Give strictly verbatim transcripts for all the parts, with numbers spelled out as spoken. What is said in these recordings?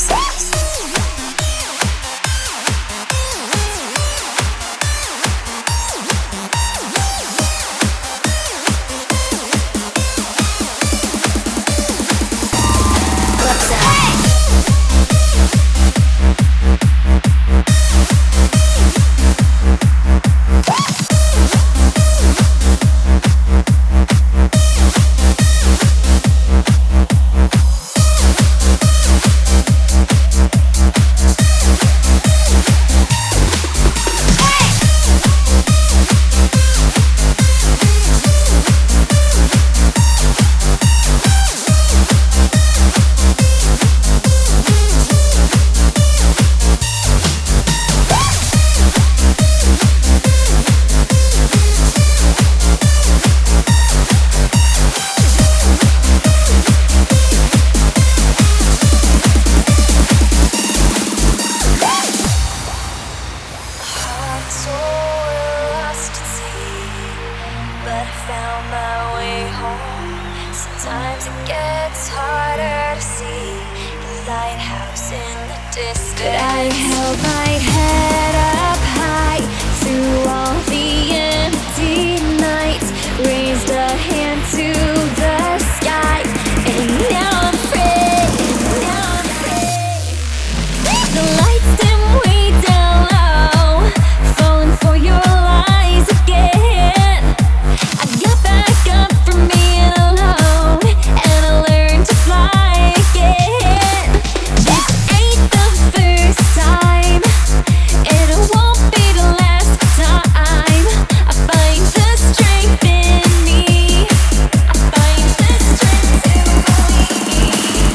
Sometimes it gets harder to see the lighthouse in the distance. But I held my head up high through all the empty nights, raised a hand to the sky, and now I'm free. Now I'm free. The lights dim way down low, falling for your lies again. I got back up from being alone, and I learned to fly again. This ain't the first time, and it won't be the last time. I find the strength in me. I find the strength in me.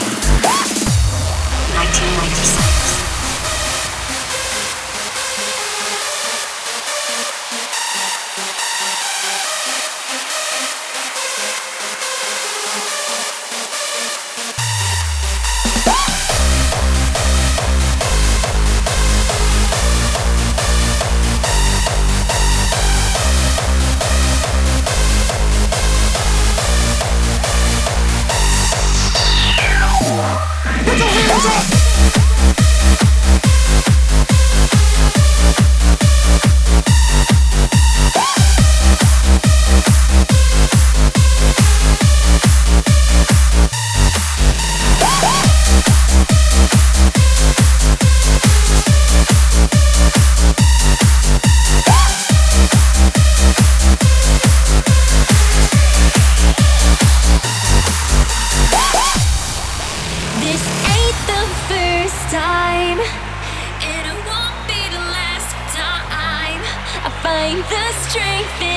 nineteen ninety-six. This ain't the first time, and it won't be the last time. I find the strength in